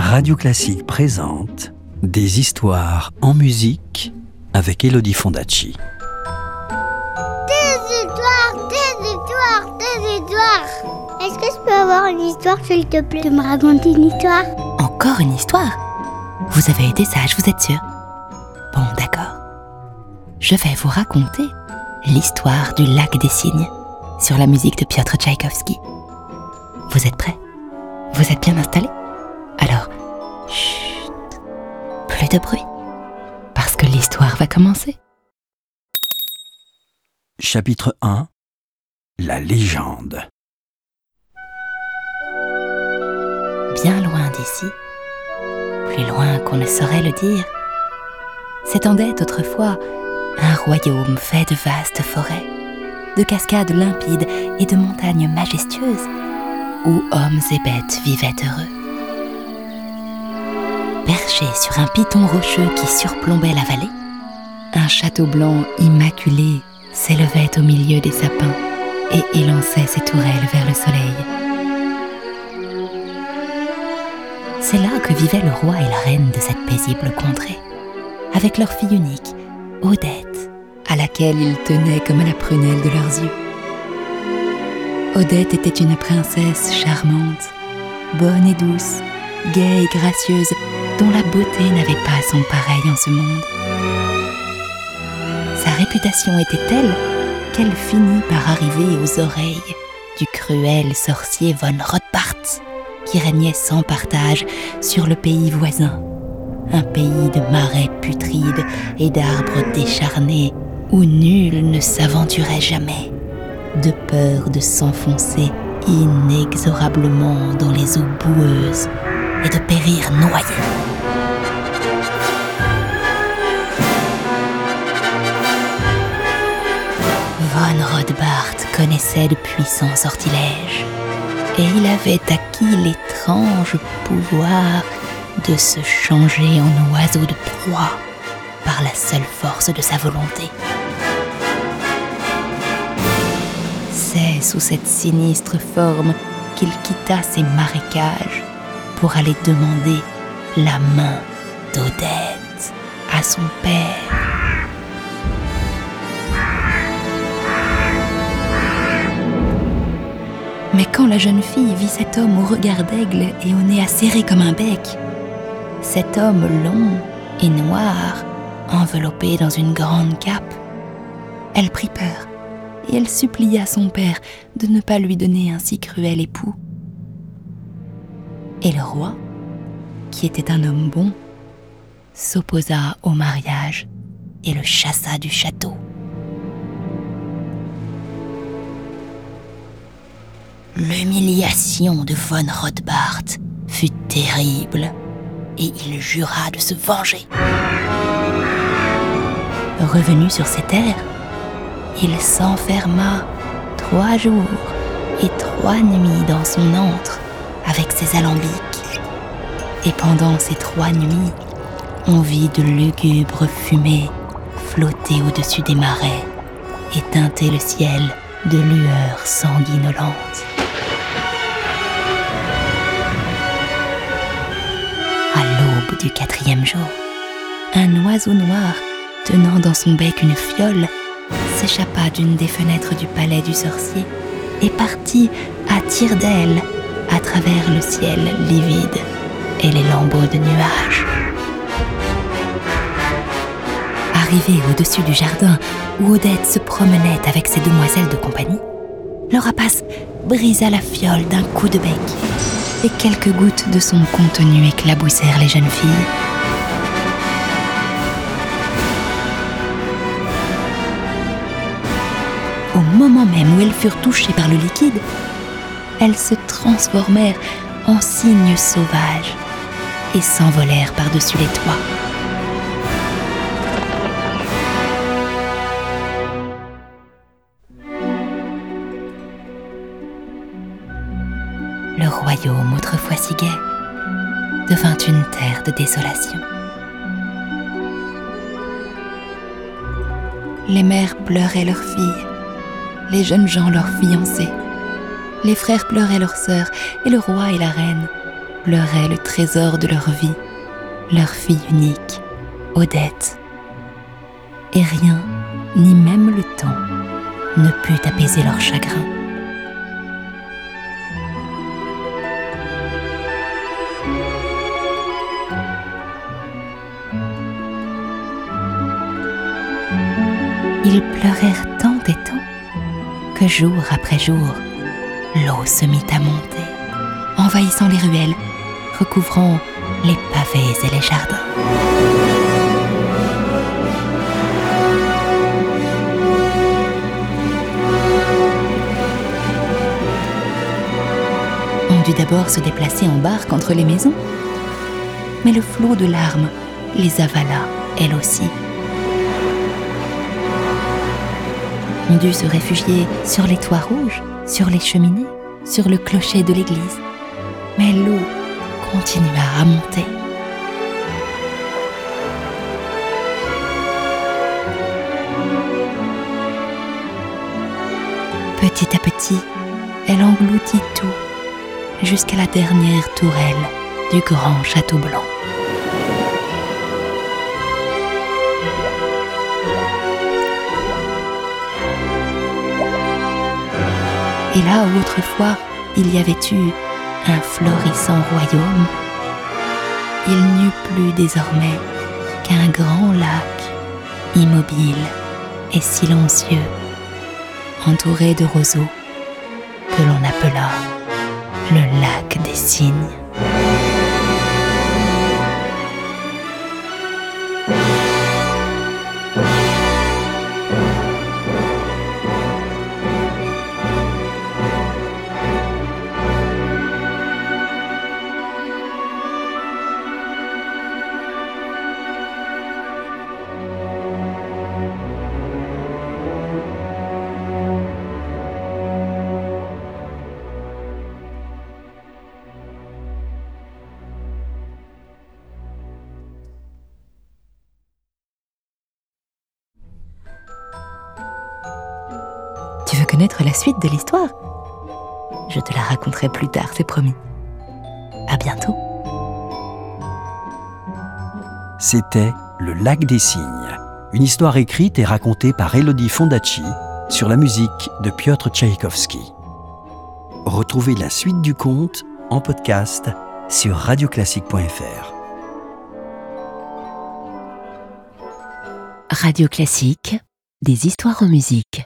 Radio Classique présente Des histoires en musique avec Elodie Fondacci. Des histoires. Est-ce que je peux avoir une histoire, s'il te plaît, de me raconter une histoire? Encore une histoire? Vous avez été sage, vous êtes sûr? Bon, d'accord. Je vais vous raconter l'histoire du lac des cygnes sur la musique de Piotr Tchaïkovski. Vous êtes prêts? Vous êtes bien installés? Alors, chut, plus de bruit, parce que l'histoire va commencer. Chapitre 1. La légende. Bien loin d'ici, plus loin qu'on ne saurait le dire, s'étendait autrefois un royaume fait de vastes forêts, de cascades limpides et de montagnes majestueuses, où hommes et bêtes vivaient heureux. Perché sur un piton rocheux qui surplombait la vallée, un château blanc immaculé s'élevait au milieu des sapins et élançait ses tourelles vers le soleil. C'est là que vivaient le roi et la reine de cette paisible contrée, avec leur fille unique, Odette, à laquelle ils tenaient comme à la prunelle de leurs yeux. Odette était une princesse charmante, bonne et douce, gaie et gracieuse, dont la beauté n'avait pas son pareil en ce monde. Sa réputation était telle qu'elle finit par arriver aux oreilles du cruel sorcier von Rothbart, qui régnait sans partage sur le pays voisin, un pays de marais putrides et d'arbres décharnés où nul ne s'aventurait jamais, de peur de s'enfoncer inexorablement dans les eaux boueuses et de périr noyé. Von Rothbart connaissait de puissants sortilèges et il avait acquis l'étrange pouvoir de se changer en oiseau de proie par la seule force de sa volonté. C'est sous cette sinistre forme qu'il quitta ses marécages pour aller demander la main d'Odette à son père. Mais quand la jeune fille vit cet homme au regard d'aigle et au nez acéré comme un bec, cet homme long et noir, enveloppé dans une grande cape, elle prit peur et elle supplia son père de ne pas lui donner un si cruel époux. Et le roi, qui était un homme bon, s'opposa au mariage et le chassa du château. L'humiliation de von Rothbart fut terrible et il jura de se venger. Revenu sur ses terres, il s'enferma 3 jours et 3 nuits dans son antre avec ses alambics. Et pendant ces 3 nuits, on vit de lugubres fumées flotter au-dessus des marais et teinter le ciel de lueurs sanguinolentes. À l'aube du 4e jour, un oiseau noir, tenant dans son bec une fiole, s'échappa d'une des fenêtres du palais du sorcier et partit à tire-d'aile à travers le ciel livide et les lambeaux de nuages. Arrivé au-dessus du jardin où Odette se promenait avec ses demoiselles de compagnie, le rapace brisa la fiole d'un coup de bec et quelques gouttes de son contenu éclaboussèrent les jeunes filles. Au moment même où elles furent touchées par le liquide, elles se transformèrent en cygnes sauvages et s'envolèrent par-dessus les toits. Le royaume, autrefois si gai, devint une terre de désolation. Les mères pleuraient leurs filles, les jeunes gens leurs fiancés, les frères pleuraient leurs sœurs, et le roi et la reine pleuraient le trésor de leur vie, leur fille unique, Odette. Et rien, ni même le temps, ne put apaiser leur chagrin. Ils pleurèrent tant et tant que jour après jour, l'eau se mit à monter, envahissant les ruelles, recouvrant les pavés et les jardins. On dut d'abord se déplacer en barque entre les maisons, mais le flot de larmes les avala, elle aussi. On dut se réfugier sur les toits rouges, sur les cheminées, sur le clocher de l'église. Mais l'eau continua à monter. Petit à petit, elle engloutit tout, jusqu'à la dernière tourelle du grand château blanc. Et là où autrefois il y avait eu un florissant royaume, il n'y eut plus désormais qu'un grand lac, immobile et silencieux, entouré de roseaux, que l'on appela le lac des cygnes. Tu veux connaître la suite de l'histoire ? Je te la raconterai plus tard, c'est promis. À bientôt. C'était Le Lac des Cygnes, une histoire écrite et racontée par Elodie Fondacci sur la musique de Piotr Tchaïkovski. Retrouvez la suite du conte en podcast sur radioclassique.fr. Radio Classique, des histoires en musique.